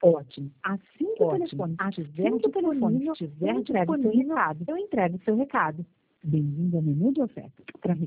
Ótimo. Assim que o telefone estiver disponível, eu entrego seu recado. Bem-vindo ao menu de ofertas. Para